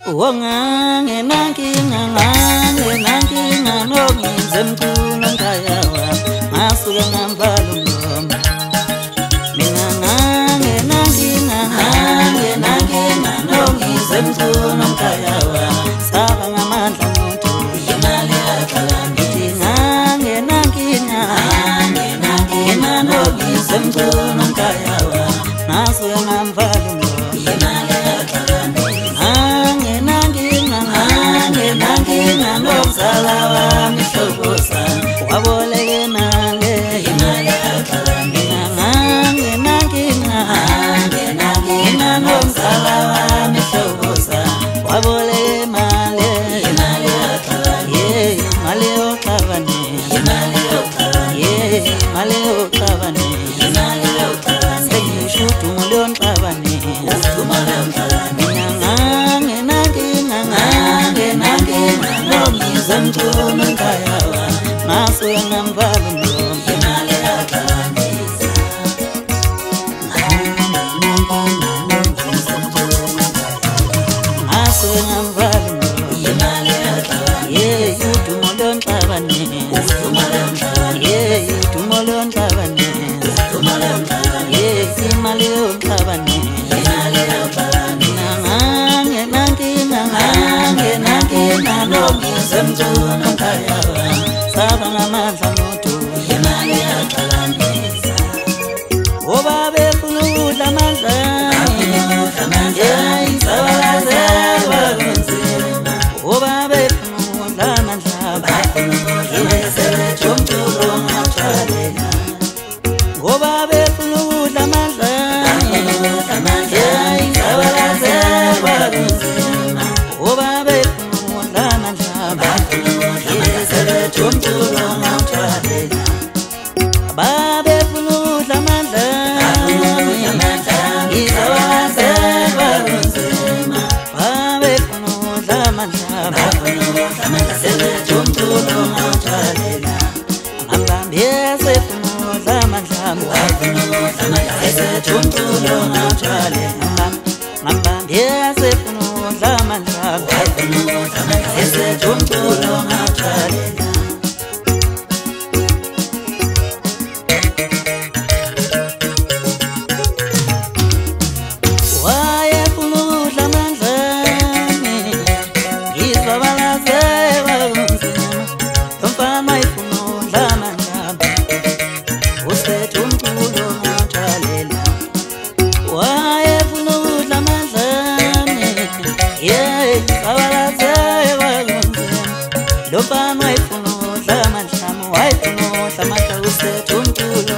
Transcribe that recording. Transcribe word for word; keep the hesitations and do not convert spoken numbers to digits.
Wongange nankinga ngange nankinga nongize mkhulu nkhaya ngasuke ngambala umlomo mina ngange nankinga ngange nankinga nongize mkhulu nkhaya saba ngamandla muntu imali yakhala ngithi ngange nankinga ngange nankinga nongize mkhulu nkhaya ngasuke ngambala umlomo imali yakhala Salawa mishokosa waboleke nale imali yakhalami nange nankinga nange nankinga nomsalawa mishokosa waboleke mali imali yakhalami yeah mali yokhavani imali yokhavani yeah mali yokhavani imali yokhavani sengishuthi umulon khavani umulon khavani nange nankinga nange nankinga Zamtuna nkhaya ngasuke ngambala umlomo imali yakhalanisa ngasuke ngambala umlomo imali yakhalanisa yeah udumo lonxabane udumo lonxabane yeah udumo lonxabane udumo lonxabane yeah imali yonxabane imali yakhalanisa nange nankinga nange nankinga nongize mkhulu nkhaya saba ngamandla muntu imali yakhalanisa oba befuna ukudla amandla yeah isabalazelwa kunzima oba befuna ukudla amandla yeselethu umculo ngawutshalela oba befuna ukudla amandla yeah isabalazelwa kunzima oba befuna umculo ngawutshalela babe funa ukudla amandla ngizawazelwa kunzima babe funa ukudla amandla selethu umculo ngawutshalela ngambambi esefuna ukudla amandla selethu umculo ngawutshalela ngambambi esefuna ukudla amandla selethu umculo ngawutshalela Lo pa no hay funo, la manchamo, hay funo, la mancha usted un culo.